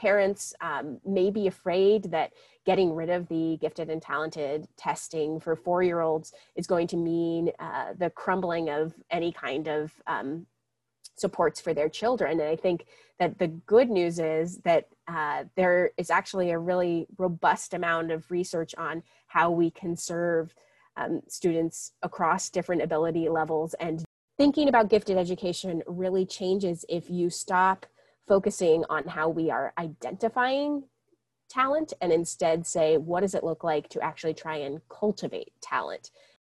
parents may be afraid that getting rid of the gifted and talented testing for 4-year-olds is going to mean the crumbling of any kind of supports for their children. And I think that the good news is that there is actually a really robust amount of research on how we can serve students across different ability levels. And thinking about gifted education really changes if you stop focusing on how we are identifying talent and instead say, what does it look like to actually try and cultivate talent?